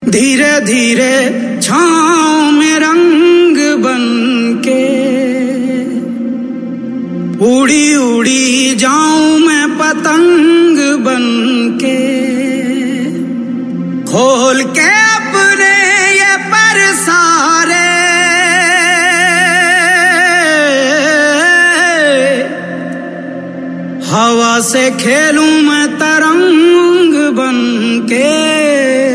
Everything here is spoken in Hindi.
धीरे धीरे छाँव में रंग बन के उड़ी उड़ी जाऊं मैं पतंग बन के, खोल के अपने ये पर सारे हवा से खेलूं मैं तरंग बन के।